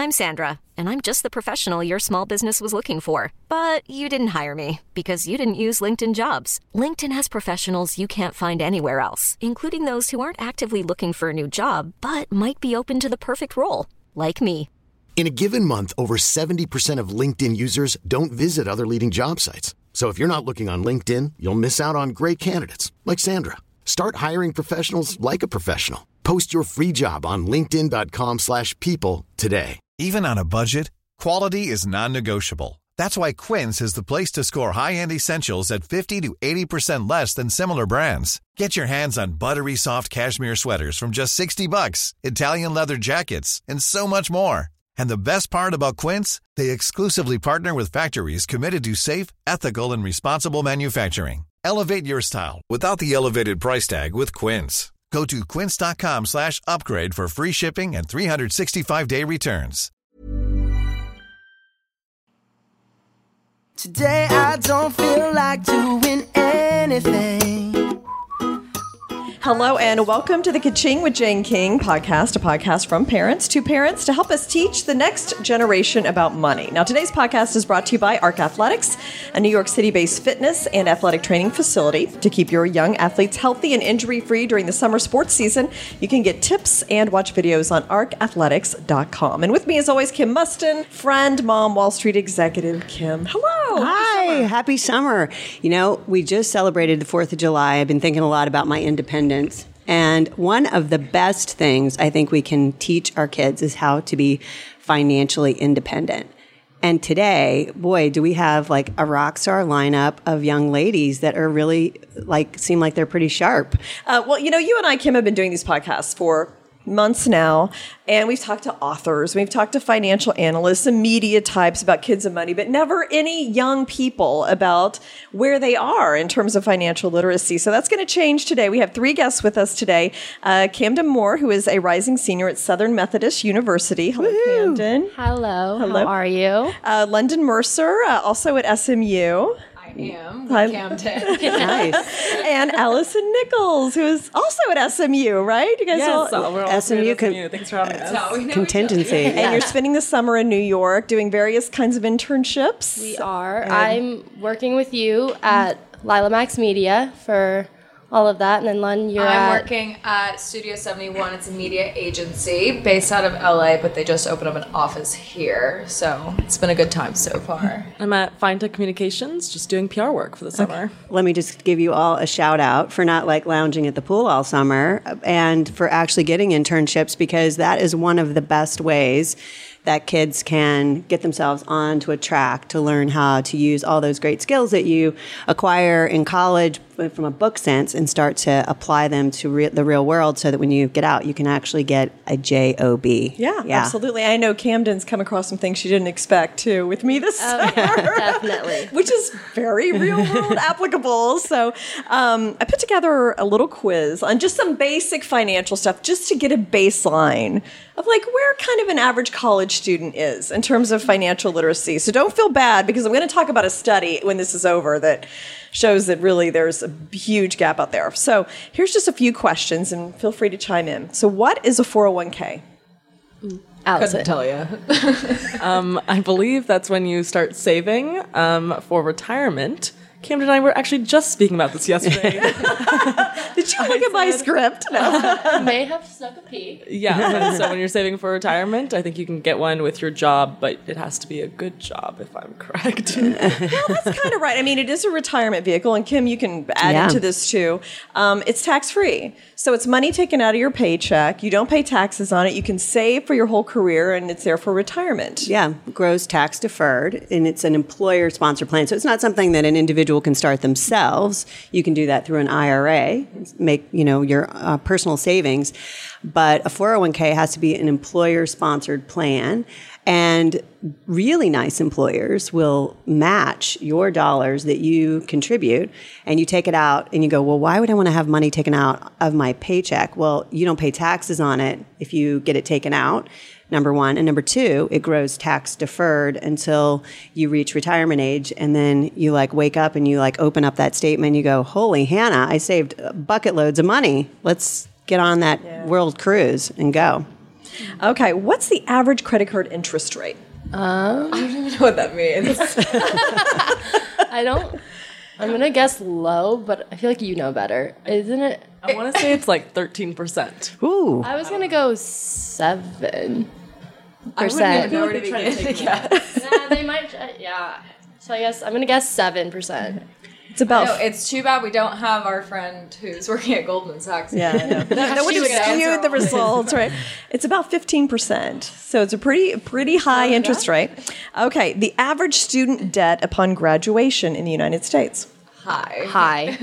I'm Sandra, and I'm just the professional your small business was looking for. But you didn't hire me because you didn't use LinkedIn Jobs. LinkedIn has professionals you can't find anywhere else, including those who aren't actively looking for a new job, but might be open to the perfect role, like me. In a given month, over 70% of LinkedIn users don't visit other leading job sites. So if you're not looking on LinkedIn, you'll miss out on great candidates like Sandra. Start hiring professionals like a professional. Post your free job on linkedin.com/people today. Even on a budget, quality is non-negotiable. That's why Quince is the place to score high-end essentials at 50 to 80% less than similar brands. Get your hands on buttery soft cashmere sweaters from just $60, Italian leather jackets, and so much more. And the best part about Quince, they exclusively partner with factories committed to safe, ethical, and responsible manufacturing. Elevate your style without the elevated price tag with Quince. Go to quince.com/upgrade for free shipping and 365-day returns. Today I don't feel like doing anything. Hello and welcome to the Ka-Ching with Jane King podcast, a podcast from parents to parents to help us teach the next generation about money. Now, today's podcast is brought to you by ARC Athletics, a New York City-based fitness and athletic training facility. To keep your young athletes healthy and injury-free during the summer sports season, you can get tips and watch videos on arcathletics.com. And with me, as always, Kim Mustin, friend, mom, Wall Street executive. Kim, hello. Hi, happy summer. You know, we just celebrated the 4th of July. I've been thinking a lot about my independence. And one of the best things I think we can teach our kids is how to be financially independent. And today, boy, do we have like a rock star lineup of young ladies that are really seem like they're pretty sharp. Well, you know, you and I, Kim, have been doing these podcasts for months now, and we've talked to authors, we've talked to financial analysts and media types about kids and money, but never any young people about where they are in terms of financial literacy. So that's going to change today. We have 3 guests with us today. Camden Moore, who is a rising senior at Southern Methodist University. Hello, Woo-hoo. Camden. Hello. Hello. How are you? London Mercer, also at SMU. I am. Hi. Camden. Nice. And Allison Nichols, who is also at SMU, right? You guys Yes, all, we're all SMU at SMU. Thanks for having us. Contingency. and you're spending the summer in New York doing various kinds of internships. We are. I'm working with you at Lila Max Media for all of that. And then, Lon, you're I'm working at Studio 71. It's a media agency based out of LA, but they just opened up an office here. So it's been a good time so far. I'm at FineTech Communications, just doing PR work for the summer. Let me just give you all a shout out for not lounging at the pool all summer and for actually getting internships, because that is one of the best ways that kids can get themselves onto a track to learn how to use all those great skills that you acquire in college from a book sense and start to apply them to the real world, so that when you get out, you can actually get a job. Yeah, absolutely. I know Camden's come across some things she didn't expect, too, with me this summer. definitely. Which is very real-world applicable. So I put together a little quiz on just some basic financial stuff, just to get a baseline of where kind of an average college student is in terms of financial literacy. So don't feel bad, because I'm going to talk about a study when this is over that shows that really there's a huge gap out there. So here's just a few questions, and feel free to chime in. So what is a 401k? Allison. Couldn't tell you. I believe that's when you start saving for retirement. Camden and I were actually just speaking about this yesterday. Did you look at my script? No. May have snuck a peek. Yeah, and so when you're saving for retirement, I think you can get one with your job, but it has to be a good job, if I'm correct. Well, that's kind of right. I mean, it is a retirement vehicle, and Kim, you can add into this too. It's tax-free. So it's money taken out of your paycheck. You don't pay taxes on it. You can save for your whole career, and it's there for retirement. Yeah, grows tax deferred, and it's an employer-sponsored plan. So it's not something that an individual can start themselves. You can do that through an IRA, make your personal savings. But a 401k has to be an employer-sponsored plan. And really nice employers will match your dollars that you contribute, and you take it out and you go, well, why would I want to have money taken out of my paycheck? Well, you don't pay taxes on it if you get it taken out, number one. And number two, it grows tax deferred until you reach retirement age. And then you wake up and you open up that statement and you go, holy Hannah, I saved bucket loads of money. Let's get on that world cruise and go. Okay, what's the average credit card interest rate? I don't even know what that means. I'm going to guess low, but I feel like you know better. Isn't it? I want to say it's like 13%. Ooh. I was going to go 7%. I wouldn't even know where to begin to guess. Nah, they might, yeah. So I guess I'm going to guess 7%. It's about. No, it's too bad we don't have our friend who's working at Goldman Sachs. Yeah, I know. That would have skewed the results, right? It's about 15%. So it's a pretty high interest rate. Okay, the average student debt upon graduation in the United States. High.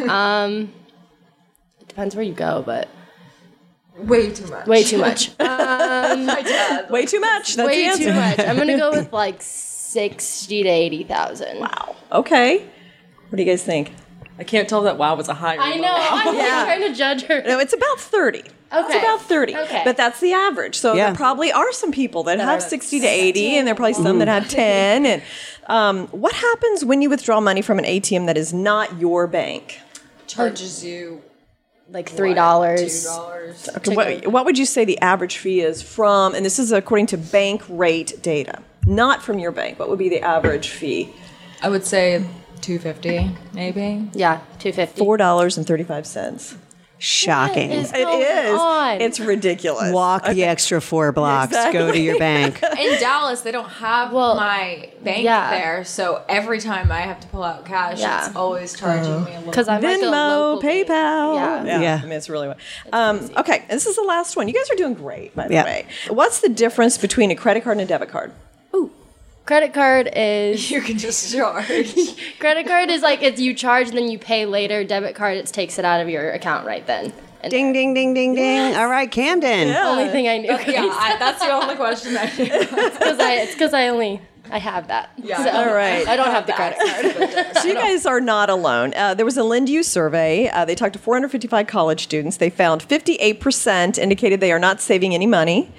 It depends where you go, but Way too much. way too much. My dad. Way too much. That's the Way answer. too much. I'm going to go with like 60 to 80,000. Wow. Okay. What do you guys think? I can't tell that WoW was a higher. I know. I'm like trying to judge her. No, it's about 30. It's about 30. Okay. But that's the average. So there probably are some people that have 60 to 80, and there are probably some that have 10. And what happens when you withdraw money from an ATM that is not your bank? Charges you Like $3. $2. Okay, what would you say the average fee is from, and this is according to bank rate data, not from your bank. What would be the average fee? I would say $2.50, maybe. Yeah, $2.50. $4.35. Shocking. What is It going is. on? It's ridiculous. Walk the extra 4 blocks. Go to your bank. In Dallas, they don't have my bank there, so every time I have to pull out cash, it's always charging me a little. Because I'm like a Venmo, local bank. PayPal. Yeah. I mean, it's really okay, and this is the last one. You guys are doing great, by the way. What's the difference between a credit card and a debit card? Credit card is You can just charge. credit card is like it's you charge and then you pay later. Debit card it takes it out of your account right then. And Ding, ding, ding, ding, ding. All right, Camden. only thing I knew. That's the only question I knew. It's because I have that. Yeah. So All right. I don't have the credit card. So you guys are not alone. There was a LendU survey. They talked to 455 college students. They found 58% indicated they are not saving any money.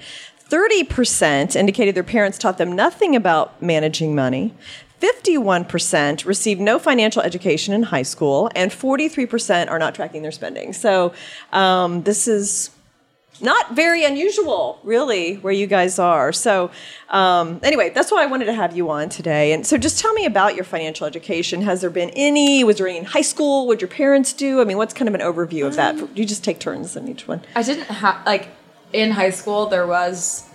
30% indicated their parents taught them nothing about managing money. 51% received no financial education in high school, and 43% are not tracking their spending. So this is not very unusual, really, where you guys are. So anyway, that's why I wanted to have you on today. And so just tell me about your financial education. Has there been any? Was there any in high school? What did your parents do? I mean, what's kind of an overview of that? You just take turns in each one. I didn't have, in high school, there was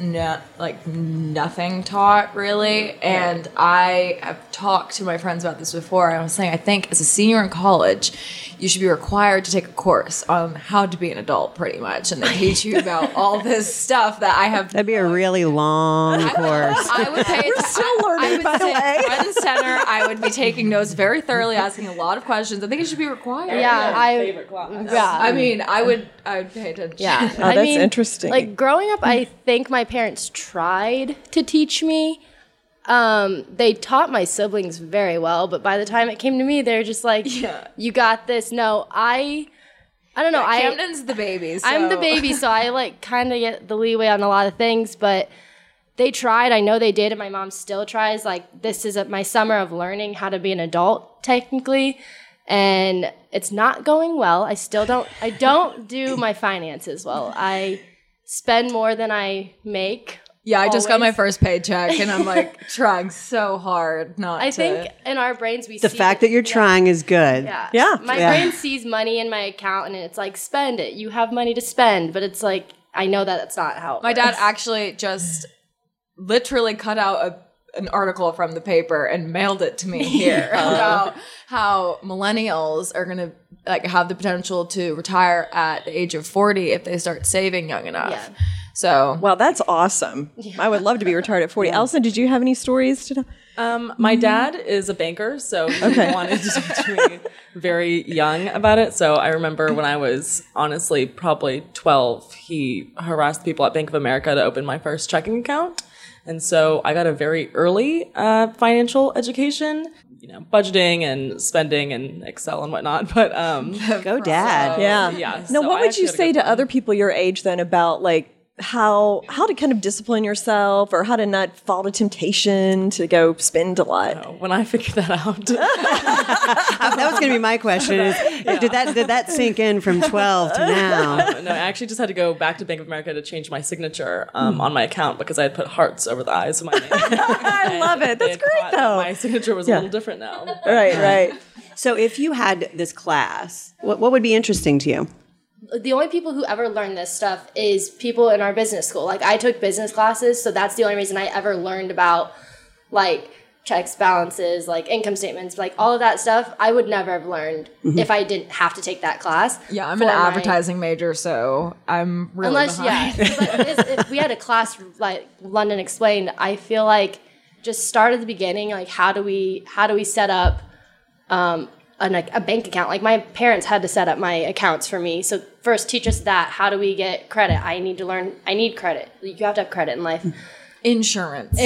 nothing taught really, and I have talked to my friends about this before. I was saying I think as a senior in college, you should be required to take a course on how to be an adult, pretty much, and they teach you about all this stuff that I have. That'd be a really long course. I would pay. We're still learning, by the way. Front and center. I would be taking notes very thoroughly, asking a lot of questions. I think it should be required. Favorite class. I mean, I would pay attention. Yeah. Oh, that's interesting. Like growing up, I think my parents tried to teach me. They taught my siblings very well, but by the time it came to me, they're just like, "You got this." No, I don't know. Camden's the baby. So. I'm the baby, so I kind of get the leeway on a lot of things, but they tried. I know they did, and my mom still tries. Like, this is my summer of learning how to be an adult, technically. And it's not going well. I don't do my finances well. I spend more than I make. Yeah, I just got my first paycheck, and I'm trying so hard not to. I think in our brains we The see fact that you're trying is good. Yeah. My brain sees money in my account, and it's like, spend it. You have money to spend. But it's like, I know that that's not how it My works. dad actually just literally cut out an article from the paper and mailed it to me here about how millennials are going to have the potential to retire at the age of 40 if they start saving young enough. Yeah. So, well, that's awesome. I would love to be retired at 40. Allison, did you have any stories to tell? My dad is a banker, so he wanted to teach me very young about it. So I remember when I was honestly probably 12, he harassed people at Bank of America to open my first checking account. And so I got a very early financial education, budgeting and spending and Excel and whatnot. But Go Dad. Yeah. Yeah. Now, so what I would actually you had a say good to one. other people your age then about how to kind of discipline yourself or how to not fall to temptation to go spend a lot? When I figured that out, that was going to be my question. Did that sink in from 12 to now? No, I actually just had to go back to Bank of America to change my signature on my account because I had put hearts over the eyes of my name. I love it. That's great, though. My signature was a little different now. Right. So if you had this class, what would be interesting to you? The only people who ever learn this stuff is people in our business school. Like, I took business classes, so that's the only reason I ever learned about, like, checks, balances, like, income statements, like, all of that stuff. I would never have learned if I didn't have to take that class. Yeah, I'm an advertising major, so I'm really behind. But if we had a class like London Explained, I feel like just start at the beginning. Like, how do we set up a bank account? Like, my parents had to set up my accounts for me. So first teach us that. How do we get credit? I need credit. You have to have credit in life. Insurance.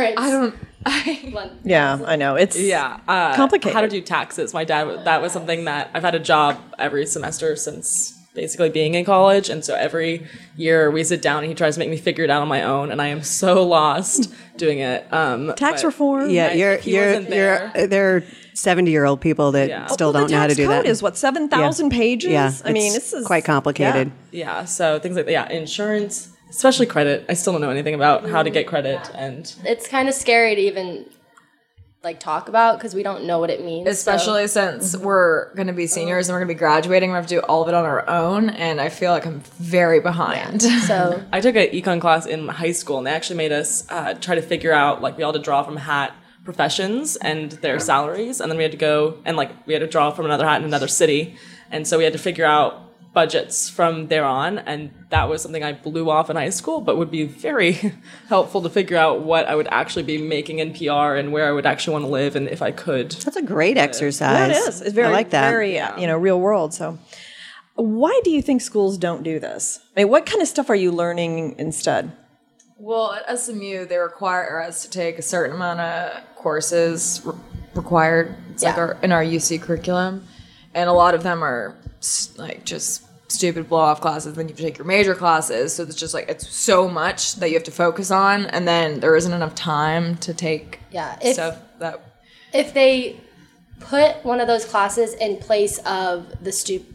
Yeah, I know. It's complicated. How to do taxes. My dad, that was something that I've had a job every semester since basically being in college. And so every year we sit down and he tries to make me figure it out on my own. And I am so lost doing it. Tax reform. Yeah, there are 70-year-old people that still don't know how to do that. The tax code is what, 7,000 pages? Yeah, I mean, this is quite complicated. Yeah, so things like insurance, especially credit. I still don't know anything about how to get credit, and it's kind of scary to even like talk about because we don't know what it means. Especially since we're going to be seniors and we're going to be graduating, we have to do all of it on our own, and I feel like I'm very behind. So I took an econ class in high school, and they actually made us try to figure out, like, we all had to draw from a hat professions and their salaries, and then we had to go and we had to draw from another hat in another city, and so we had to figure out budgets from there on, and that was something I blew off in high school, but would be very helpful to figure out what I would actually be making in PR and where I would actually want to live, and if I could. That's a great exercise. Yeah, it is. It's very, I like that. Very, real world. So why do you think schools don't do this? I mean, what kind of stuff are you learning instead? Well, at SMU, they require us to take a certain amount of courses required. It's in our UC curriculum. And a lot of them are just stupid blow-off classes. Then you have to take your major classes. So it's just it's so much that you have to focus on. And then there isn't enough time to take stuff that... If they put one of those classes in place of the stupid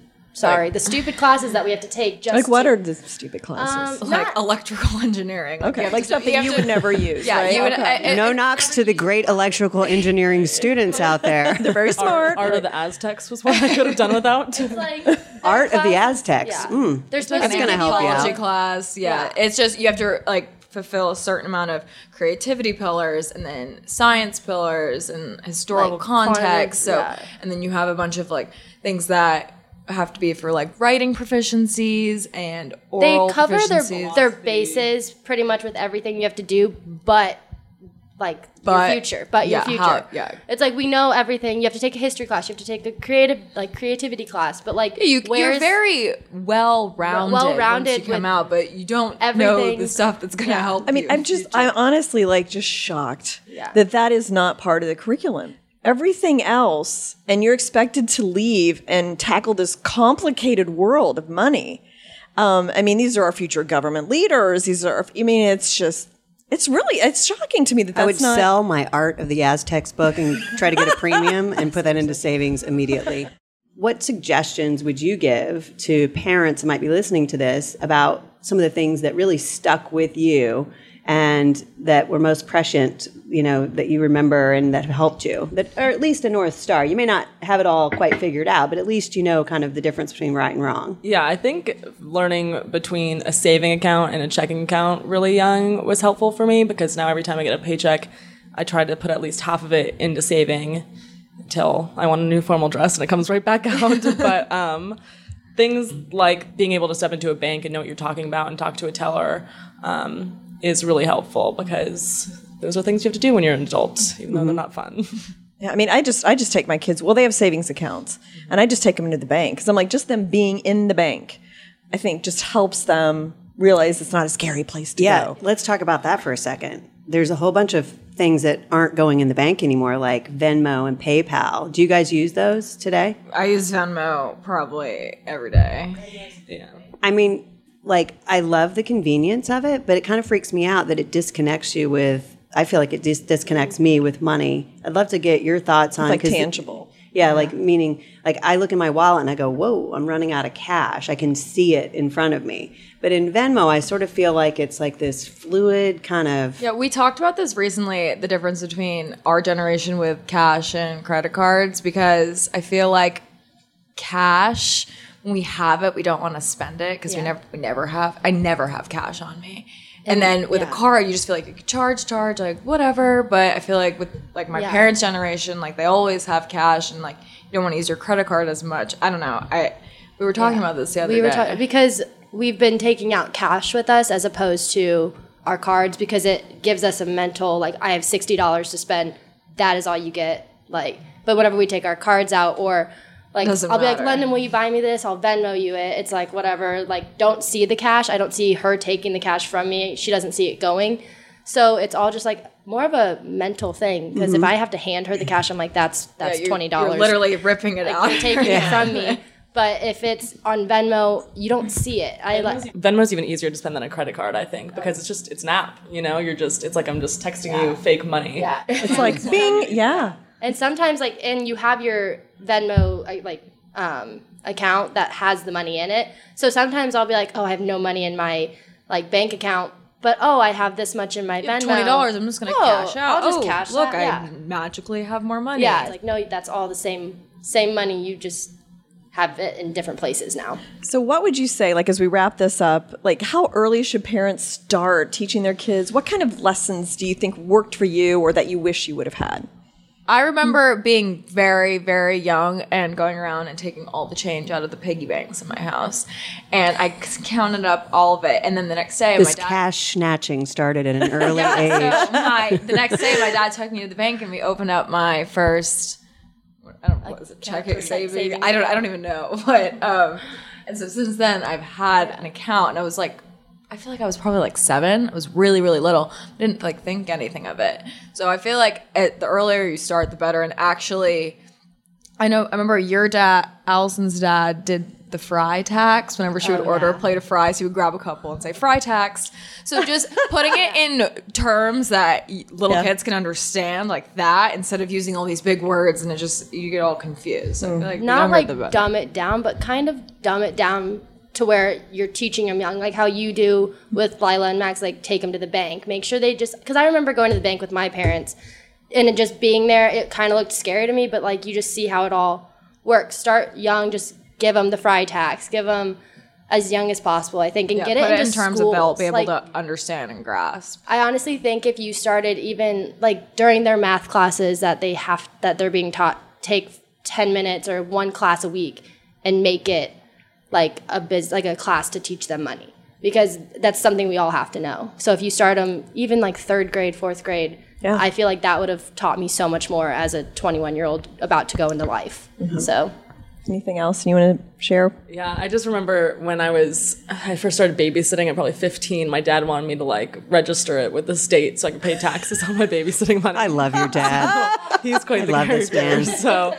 classes that we have to take. What are the stupid classes? Electrical engineering. Okay, stuff that you would never use. Yeah, right? you would. No knocks to the great electrical engineering students out there. They're very smart. Art of the Aztecs was what I could have done without. It's Art of the Aztecs. Yeah. There's That's going to help you out. Class. Yeah, it's just you have to fulfill a certain amount of creativity pillars and then science pillars and historical context. And then you have a bunch of things that have to be for writing proficiencies and oral They cover proficiencies. their bases pretty much with everything you have to do, but your future. It's we know everything. You have to take a history class. You have to take a creativity class. But you're very well-rounded once you come out, but you don't know the stuff that's going to help. I mean, I'm honestly just shocked that is not part of the curriculum. Everything else, and you're expected to leave and tackle this complicated world of money. These are our future government leaders. It's shocking to me that that's I would sell my Art of the Aztecs book and try to get a premium and put that into savings immediately. What suggestions would you give to parents who might be listening to this about some of the things that really stuck with you and that were most prescient, that you remember and that have helped you, or at least a North Star? You may not have it all quite figured out, but at least you know kind of the difference between right and wrong. Yeah, I think learning between a saving account and a checking account really young was helpful for me, because now every time I get a paycheck, I try to put at least half of it into saving until I want a new formal dress and it comes right back out. But things like being able to step into a bank and know what you're talking about and talk to a teller is really helpful, because those are things you have to do when you're an adult, even though they're not fun. Yeah, I just take my kids. Well, they have savings accounts, and I just take them into the bank because I'm just them being in the bank, I think just helps them realize it's not a scary place to go. Yeah, let's talk about that for a second. There's a whole bunch of things that aren't going in the bank anymore, like Venmo and PayPal. Do you guys use those today? I use Venmo probably every day. Yeah. I mean, like, I love the convenience of it, but it kind of freaks me out that it disconnects you with, I feel like it disconnects me with money. I'd love to get your thoughts on like tangible. Yeah, like meaning, like I look in my wallet and I go, whoa, I'm running out of cash. I can see it in front of me. But in Venmo, I sort of feel like it's like this fluid kind of. Yeah, we talked about this recently, the difference between our generation with cash and credit cards, because I feel like cash, when we have it, we don't want to spend it because we never have. I never have cash on me. And then with a card, you just feel like you could charge, like whatever. But I feel like with like my parents' generation, like they always have cash, and like you don't want to use your credit card as much. I don't know. We were talking about this the other day. Because we've been taking out cash with us as opposed to our cards, because it gives us a mental, like, I have $60 to spend. That is all you get. Like, but whenever we take our cards out, or like, I'll be like, London, will you buy me this? I'll Venmo you it. It's like, whatever. Like, don't see the cash. I don't see her taking the cash from me. She doesn't see it going. So it's all just like more of a mental thing. Because if I have to hand her the cash, I'm like, that's $20. You're literally ripping it out. You're taking it from me. But if it's on Venmo, you don't see it. Venmo's even easier to spend than a credit card, I think, because it's an app. You know, it's like I'm just texting you fake money. Yeah. It's like, bing, yeah. And sometimes, like, and you have your Venmo, account that has the money in it. So sometimes I'll be like, oh, I have no money in my, like, bank account. But, I have this much in my Venmo. $20, I'm just going to cash out. I'll just cash look, that. I magically have more money. Yeah, it's like, no, that's all the same money. You just have it in different places now. So what would you say, like, as we wrap this up, like, how early should parents start teaching their kids? What kind of lessons do you think worked for you or that you wish you would have had? I remember being very, very young and going around and taking all the change out of the piggy banks in my house. And I counted up all of it. And then the next day, this cash snatching started at an early age. So the next day, my dad took me to the bank and we opened up my first, I don't know, what was it, checking, saving? I don't even know. But, and so since then, I've had an account, and I was like, I feel like I was probably like 7. I was really, really little. I didn't like think anything of it. So I feel like the earlier you start, the better. And actually, I remember your dad, Allison's dad, did the fry tax. Whenever she would order a plate of fries, he would grab a couple and say fry tax. So just putting it in terms that little kids can understand, like that, instead of using all these big words, and you get all confused. So I feel like not like dumb it down, but kind of dumb it down to where you're teaching them young, like how you do with Lila and Max, like take them to the bank. Make sure they because I remember going to the bank with my parents and it just being there, it kind of looked scary to me, but like you just see how it all works. Start young, just give them the fry tax, give them as young as possible, I think, and get it into in terms schools. of they'll be able to understand and grasp. I honestly think if you started even like during their math classes that they're being taught, take 10 minutes or one class a week and make it like a class to teach them money, because that's something we all have to know. So if you start them even like 3rd grade, 4th grade, I feel like that would have taught me so much more as a 21-year-old about to go into life. Mm-hmm. So anything else you want to share? Yeah, I just remember when I first started babysitting at probably 15, my dad wanted me to like register it with the state so I could pay taxes on my babysitting money. I love your dad. He's quite the character. So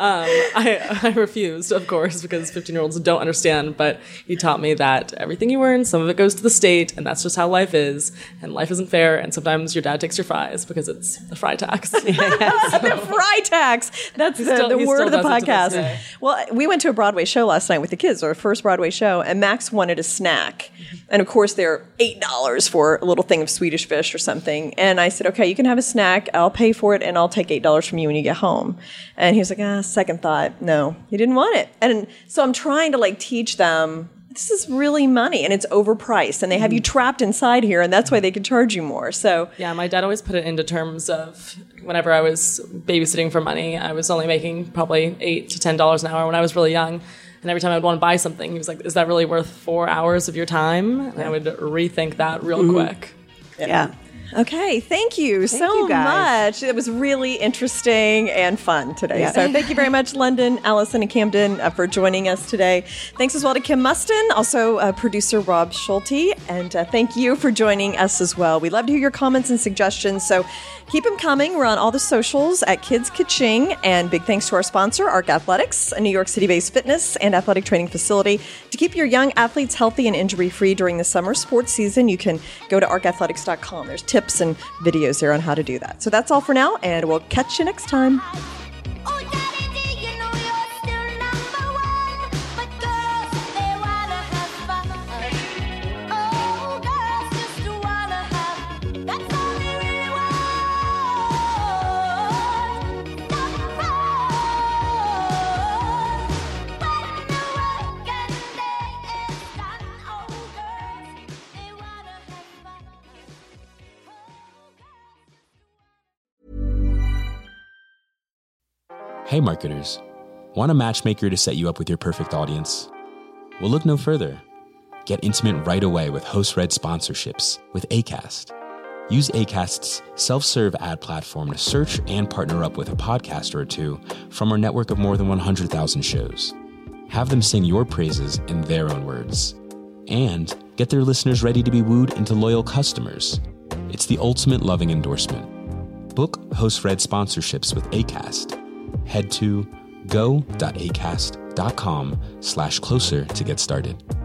I refused, of course, because 15-year-olds don't understand, but he taught me that everything you earn, some of it goes to the state, and that's just how life is, and life isn't fair, and sometimes your dad takes your fries because it's the fry tax. The fry tax! That's the word of the podcast. Well, we went to a Broadway show last night with the kids, our first Broadway show, and Max wanted a snack. And of course, they're $8 for a little thing of Swedish fish or something. And I said, okay, you can have a snack, I'll pay for it, and I'll take $8 from you when you get home. And he was like, second thought, no, he didn't want it. And so I'm trying to like teach them, this is really money and it's overpriced and they have you trapped inside here and that's why they can charge you more. So yeah, my dad always put it into terms of whenever I was babysitting for money, I was only making probably $8 to $10 an hour when I was really young. And every time I would want to buy something, he was like, is that really worth 4 hours of your time? And I would rethink that real quick. Yeah. Okay, thank you so much. It was really interesting and fun today. Yeah. So thank you very much, London, Allison, and Camden for joining us today. Thanks as well to Kim Mustin, also producer Rob Schulte, and thank you for joining us as well. We love to hear your comments and suggestions, so keep them coming. We're on all the socials at Kids Ka-Ching, and big thanks to our sponsor, ARC Athletics, a New York City-based fitness and athletic training facility. To keep your young athletes healthy and injury-free during the summer sports season, you can go to arcathletics.com. There's tips and videos there on how to do that. So that's all for now, and we'll catch you next time. Hey marketers, want a matchmaker to set you up with your perfect audience? Well, look no further. Get intimate right away with host-read sponsorships with Acast. Use Acast's self-serve ad platform to search and partner up with a podcaster or two from our network of more than 100,000 shows. Have them sing your praises in their own words. And get their listeners ready to be wooed into loyal customers. It's the ultimate loving endorsement. Book host-read sponsorships with Acast. Head to go.acast.com/closer to get started.